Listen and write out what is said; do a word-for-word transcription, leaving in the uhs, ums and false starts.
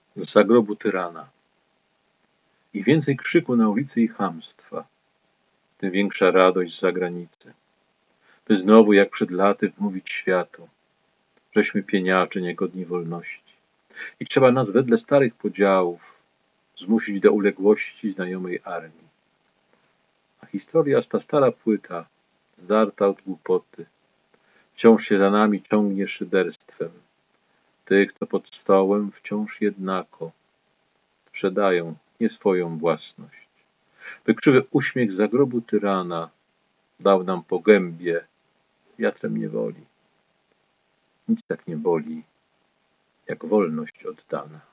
z zagrobu tyrana. Im więcej krzyku na ulicy i chamstwa, tym większa radość z zagranicy. By znowu jak przed laty wmówić światu, żeśmy pieniacze niegodni wolności. I trzeba nas wedle starych podziałów zmusić do uległości znajomej armii. A historia, ta stara płyta, zdarta od głupoty, wciąż się za nami ciągnie szyderstwem. Tych, co pod stołem wciąż jednako sprzedają nie swoją własność. By krzywy uśmiech z zagrobu tyrana dał nam po gębie wiatrem niewoli. Nic tak nie boli, jak wolność oddana.